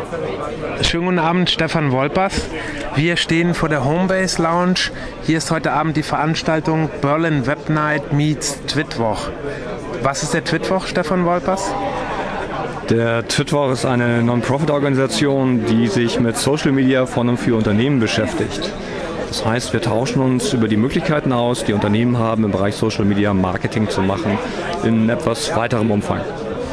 Schönen guten Abend, Stefan Wolpers. Wir stehen vor der Homebase Lounge. Hier ist heute Abend die Veranstaltung Berlin Web Night meets Twitwoch. Was ist der Twitwoch, Stefan Wolpers? Der Twitwoch ist eine Non-Profit-Organisation, die sich mit Social Media von und für Unternehmen beschäftigt. Das heißt, wir tauschen uns über die Möglichkeiten aus, die Unternehmen haben, im Bereich Social Media Marketing zu machen, in etwas weiterem Umfang.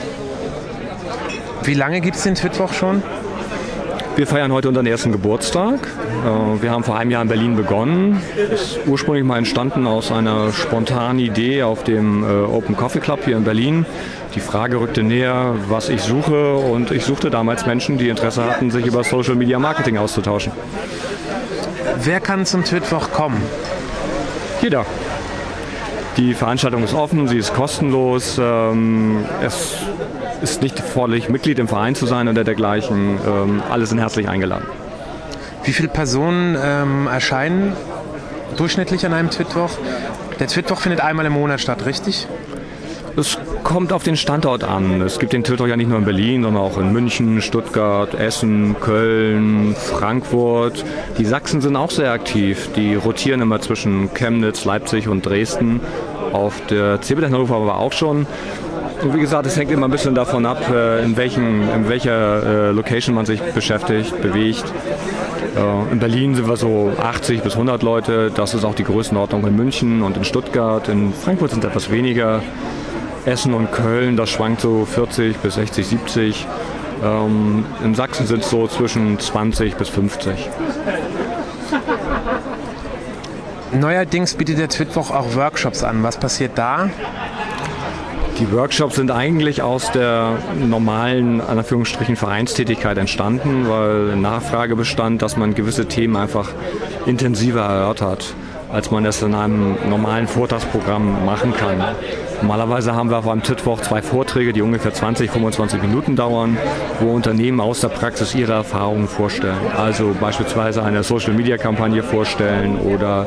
Wie lange gibt es den Twitwoch schon? Wir feiern heute unseren ersten Geburtstag. Wir haben vor einem Jahr in Berlin begonnen. Ist ursprünglich mal entstanden aus einer spontanen Idee auf dem Open Coffee Club hier in Berlin. Die Frage rückte näher, was ich suche, und ich suchte damals Menschen, die Interesse hatten, sich über Social Media Marketing auszutauschen. Wer kann zum Twitwoch kommen? Jeder. Die Veranstaltung ist offen, sie ist kostenlos. Es ist nicht erforderlich, Mitglied im Verein zu sein oder dergleichen. Alle sind herzlich eingeladen. Wie viele Personen erscheinen durchschnittlich an einem Twitwoch? Der Twitwoch findet einmal im Monat statt, richtig? Es kommt auf den Standort an. Es gibt den Twitwoch ja nicht nur in Berlin, sondern auch in München, Stuttgart, Essen, Köln, Frankfurt. Die Sachsen sind auch sehr aktiv. Die rotieren immer zwischen Chemnitz, Leipzig und Dresden. Auf der CeBIT Hannover aber auch schon. Und wie gesagt, es hängt immer ein bisschen davon ab, in welcher Location man sich beschäftigt, bewegt. In Berlin sind wir so 80 bis 100 Leute. Das ist auch die Größenordnung in München und in Stuttgart. In Frankfurt sind es etwas weniger. Essen und Köln, das schwankt so 40 bis 60, 70. In Sachsen sind es so zwischen 20 bis 50. Neuerdings bietet der Twitwoch auch Workshops an. Was passiert da? Die Workshops sind eigentlich aus der normalen, in Anführungsstrichen, Vereinstätigkeit entstanden, weil Nachfrage bestand, dass man gewisse Themen einfach intensiver erörtert, als man es in einem normalen Vortragsprogramm machen kann. Normalerweise haben wir auf einem Twitwoch 2 Vorträge, die ungefähr 20, 25 Minuten dauern, wo Unternehmen aus der Praxis ihre Erfahrungen vorstellen. Also beispielsweise eine Social-Media-Kampagne vorstellen oder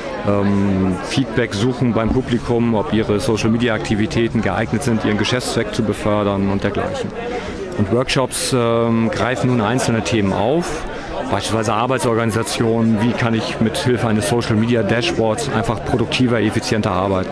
Feedback suchen beim Publikum, ob ihre Social-Media-Aktivitäten geeignet sind, ihren Geschäftszweck zu befördern und dergleichen. Und Workshops greifen nun einzelne Themen auf, beispielsweise Arbeitsorganisation, wie kann ich mit Hilfe eines Social-Media-Dashboards einfach produktiver, effizienter arbeiten.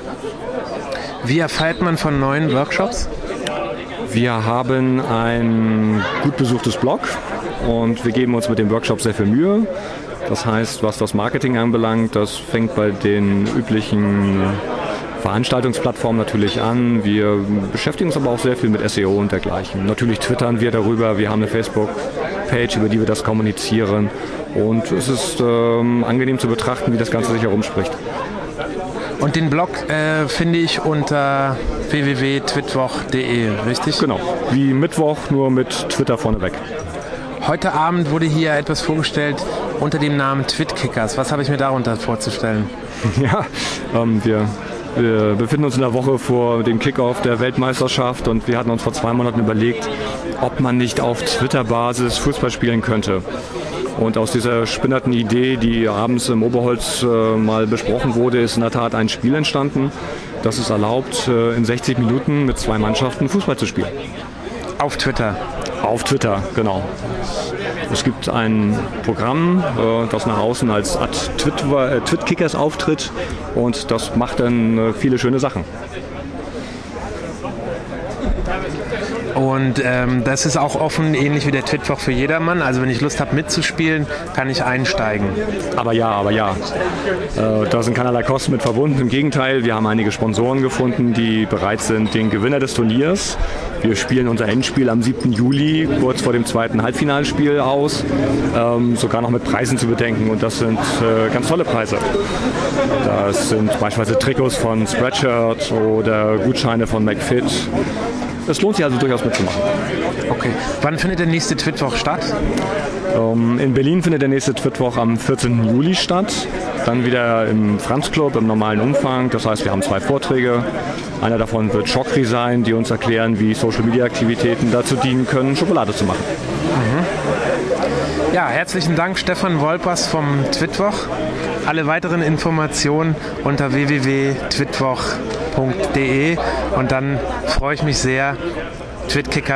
Wie erfährt man von neuen Workshops? Wir haben ein gut besuchtes Blog und wir geben uns mit dem Workshop sehr viel Mühe. Das heißt, was das Marketing anbelangt, das fängt bei den üblichen Veranstaltungsplattformen natürlich an. Wir beschäftigen uns aber auch sehr viel mit SEO und dergleichen. Natürlich twittern wir darüber, wir haben eine Facebook-Page, über die wir das kommunizieren. Und es ist angenehm zu betrachten, wie das Ganze sich herumspricht. Und den Blog finde ich unter www.twitwoch.de, richtig? Genau, wie Mittwoch, nur mit Twitter vorneweg. Heute Abend wurde hier etwas vorgestellt unter dem Namen Twitkickers. Was habe ich mir darunter vorzustellen? Ja, wir befinden uns in der Woche vor dem Kickoff der Weltmeisterschaft und wir hatten uns vor 2 Monaten überlegt, ob man nicht auf Twitter-Basis Fußball spielen könnte. Und aus dieser spinnerten Idee, die abends im Oberholz mal besprochen wurde, ist in der Tat ein Spiel entstanden, das es erlaubt, in 60 Minuten mit 2 Mannschaften Fußball zu spielen. Auf Twitter? Auf Twitter, genau. Es gibt ein Programm, das nach außen als Twitkickers auftritt und das macht dann viele schöne Sachen. Und das ist auch offen, ähnlich wie der Twitwoch für jedermann. Also wenn ich Lust habe mitzuspielen, kann ich einsteigen. Aber ja. Da sind keinerlei Kosten mit verbunden. Im Gegenteil, wir haben einige Sponsoren gefunden, die bereit sind, den Gewinner des Turniers. Wir spielen unser Endspiel am 7. Juli, kurz vor dem 2. Halbfinalspiel aus. Sogar noch mit Preisen zu bedenken. Und das sind ganz tolle Preise. Das sind beispielsweise Trikots von Spreadshirt oder Gutscheine von McFit. Es lohnt sich also durchaus mitzumachen. Okay. Wann findet der nächste Twitwoch statt? In Berlin findet der nächste Twitwoch am 14. Juli statt. Dann wieder im Franz Club im normalen Umfang. Das heißt, wir haben 2 Vorträge. Einer davon wird Chokri sein, die uns erklären, wie Social-Media-Aktivitäten dazu dienen können, Schokolade zu machen. Ja, herzlichen Dank, Stefan Wolpers vom Twitwoch. Alle weiteren Informationen unter www.twitwoch.de und dann freue ich mich sehr, Twitkicker